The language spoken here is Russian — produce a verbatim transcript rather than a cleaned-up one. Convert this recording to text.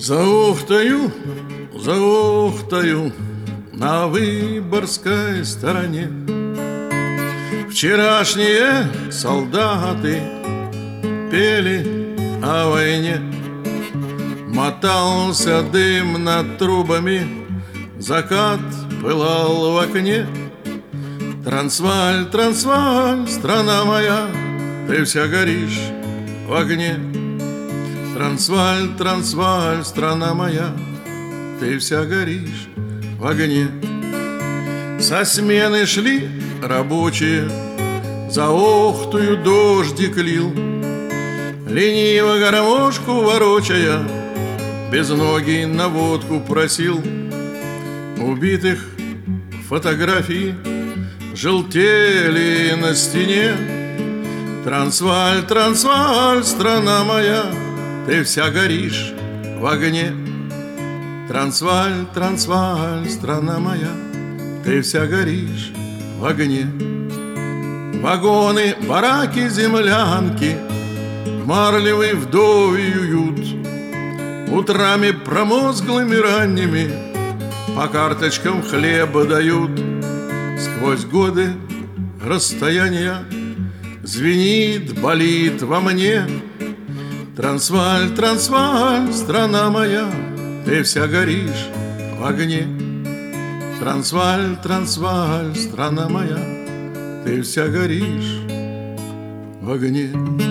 За Ухтою, за Ухтою, на Выборгской стороне вчерашние солдаты пели о войне. Мотался дым над трубами, закат пылал в окне. Трансвааль, Трансвааль, страна моя, ты вся горишь в огне. Трансвааль, Трансвааль, страна моя, ты вся горишь в огне. Со смены шли рабочие, за Охтою дождик лил, лениво гармошку ворочая, без ноги на водку просил. Убитых фотографий желтели на стене. Трансвааль, Трансвааль, страна моя, ты вся горишь в огне. Трансвааль, Трансвааль, страна моя, ты вся горишь в огне. Вагоны, бараки, землянки, марлевый вдовий уют, утрами промозглыми ранними по карточкам хлеба дают. Сквозь годы расстояния звенит, болит во мне. Трансвааль, Трансвааль, страна моя, ты вся горишь в огне. Трансвааль, Трансвааль, страна моя, ты вся горишь в огне.